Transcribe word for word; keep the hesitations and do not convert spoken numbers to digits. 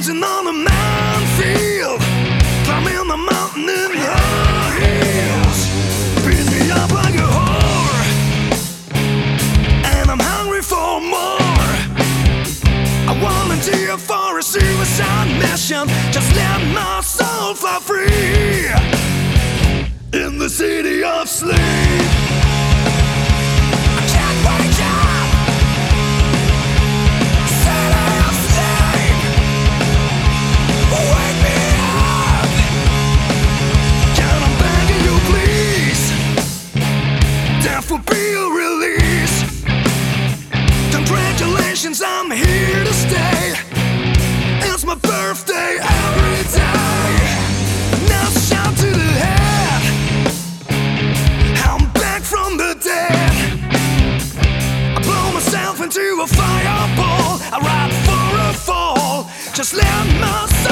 dancing on a minefield, climbing the mountain in the hills. Beat me up like a whore, and I'm hungry for more. I volunteer for a suicide mission, just let my soul fly free in the city of sleep. I can't wake up, city of sleep. Wake me up, can I beg you please? Death will be a release. Congratulations, I'm here to stay. It's my birthday every day. Now shout to the head, I'm back from the dead. I blow myself into a fireball, I ride for a fall. Just let my soul